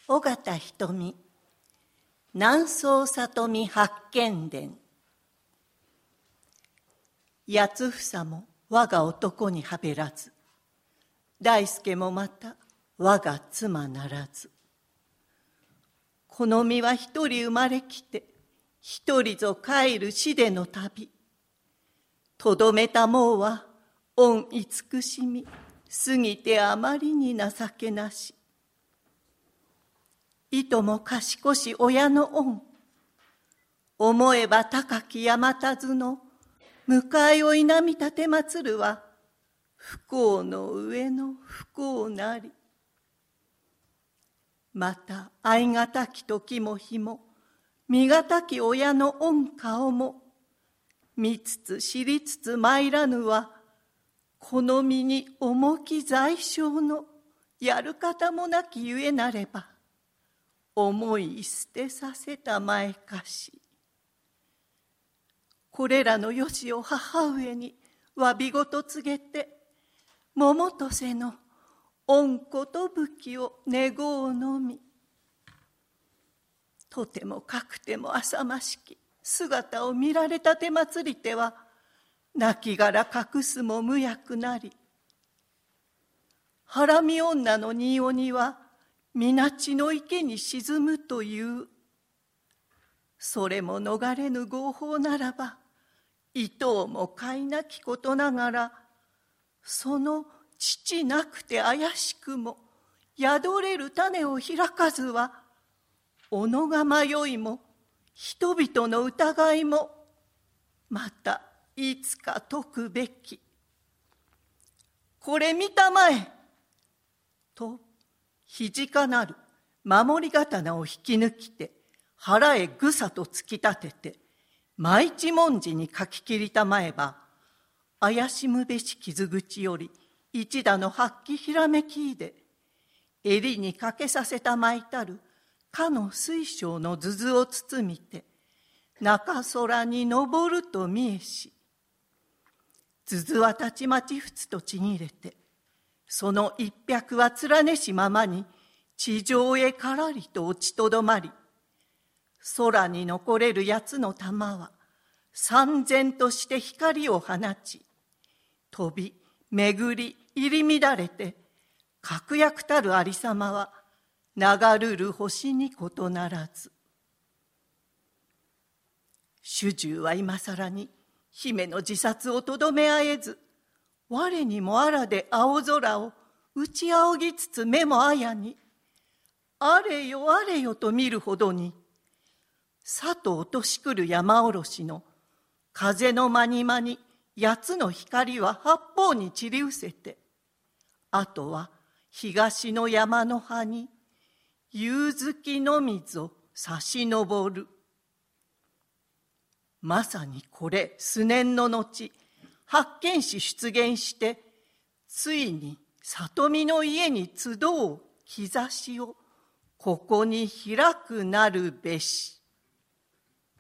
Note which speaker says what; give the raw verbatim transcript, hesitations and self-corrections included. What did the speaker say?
Speaker 1: 尾形瞳、南総里見八犬伝。八つ房も我が男にはべらず、大助もまた我が妻ならず。この身は一人生まれきて、一人ぞ帰る死での旅。とどめたもうは、恩慈しみ、過ぎてあまりに情けなし。いとも賢し親の恩。思えば高き山田津の、迎えをいなみたてまつるは、不幸の上の不幸なり。また愛がたき時も日も、身がたき親の恩顔も、見つつ知りつつ参らぬは、この身に重き罪傷のやる方もなきゆえなれば、思い捨てさせたまえかし。これらのよしを母上に詫びごと告げて、桃とせの恩子とぶきを願おうのみ。とてもかくても浅ましき姿を見られたてまつりては、亡きが隠すも無役なり。ハラミ女の仁王には、水地の池に沈むという。それも逃れぬ合法ならば、伊藤も飼いなきことながら、その父なくて怪しくも、宿れる種を開かずは、己が迷いも、人々の疑いも、またいつか解くべき。これ見たまえと、肘かなる守り刀を引き抜きて、腹へぐさと突き立てて、毎一文字に書き切りたまえば、怪しむべし傷口より一打の発揮ひらめきいで、襟にかけさせたまいたるかの水晶の筒々を包みて、中空に昇ると見えし、筒々はたちまちふつとちぎれて、その一百は連ねしままに地上へからりと落ちとどまり、空に残れる八つの玉は三千として光を放ち、飛び巡り入り乱れて、確約たるありさまは流るる星に異ならず。主従は今さらに姫の自殺をとどめあえず、我にもあらで青空を打ち仰ぎつつ目もあやに、あれよあれよと見るほどに、さと落としくる山おろしの風のまにまに八つの光は八方に散りうせて、あとは東の山の葉に夕月のみぞ差し昇る。まさにこれ数年の後、八犬士出現して、ついに里見の家に集う兆しをここに開くなるべし。